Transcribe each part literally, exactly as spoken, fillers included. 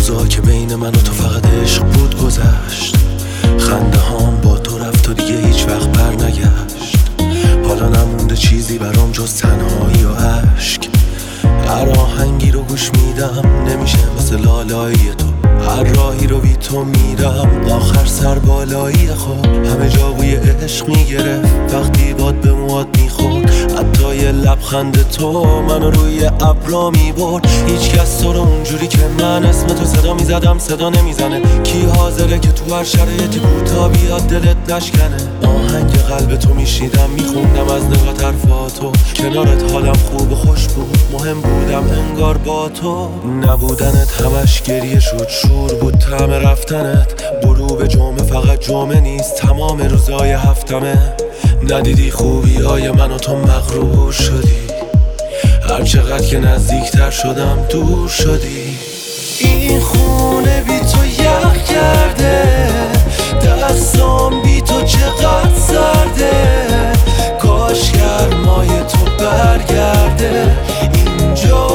روزا که بین من و تو فقط عشق بود گذشت، خنده هام با تو رفت و دیگه هیچ وقت بر نگشت. حالا نمونده چیزی برام جز تنهایی و عشق. هر آهنگی رو گوش میدم نمیشه مثل لالایی تو، هر راهی رو بی تو میرم آخر سر بالایی خواب. همه جا بوی عشق میگرفت وقتی باد به مواد میخورد، حتی یه لبخند تو منو روی ابرا میبرد. هیچ کس تو رو اونجوری که من اسم تو صدا میزدم صدا نمیزنه. کی حاضره که تو هر شرایطی کوتا بیاد دلت نشکنه؟ آهنگ قلب تو میشیدم میخوندم از نگاه طرفاتو، کنارت حالم خوب و خوش بود، مهم بودم انگار با تو. نبودنت همش گریه شد، شور بود طعم رفتنت. غروب جمعه فقط جمعه نیست، تمام روزای هفتمه. ندیدی خوبی های من و تو مغرور شدی، هر چقدر که نزدیکتر شدم دور شدی. این خونه بی تو یخ کرده، دستام بی تو چقدر سرده. کاش گرمای تو برگرده اینجا.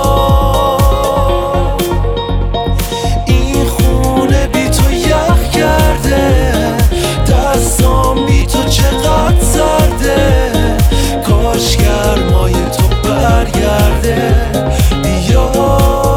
این خونه بی تو یخ کرده، دستام بی تو چقدر سرده. کاش گرمای تو برگرده بیا.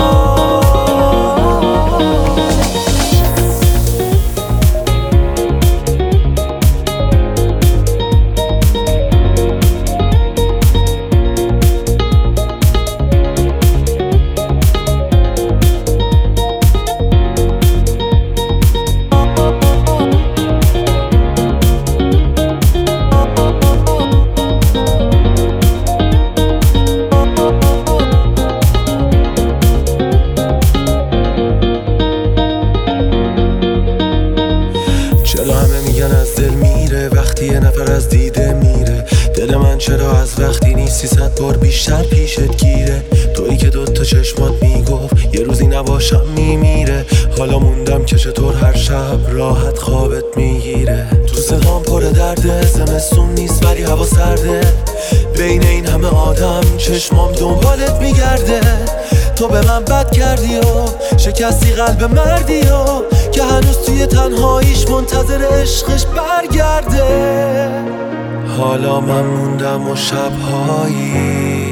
چرا همه میگن از دل میره وقتی یه نفر از دیده میره؟ دل من چرا از وقتی نیستی صد بار بیشتر پیشت گیره؟ تویی که دوتا چشمات میگفت یه روزی نباشم میمیره. حالا موندم که چطور هر شب راحت خوابت میگیره. تو صدام پر درده، زمستون نیست ولی هوا سرده. بین این همه آدم چشمام دنبالت میگرده. تو به من بد کردی و شکستی قلب مردی و که هنوز توی تنهاییش منتظر عشقش برگرده. حالا من موندم و شبهایی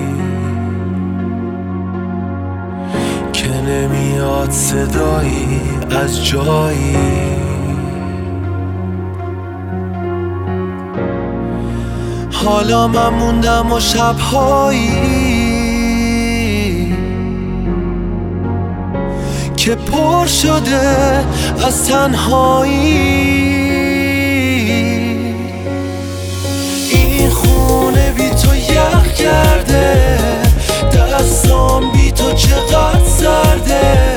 که نمیاد صدایی از جایی. حالا من موندم و شبهایی که پر شده از تنهایی. این خونه بی تو یخ کرده، دستام بی تو چقدر سرده.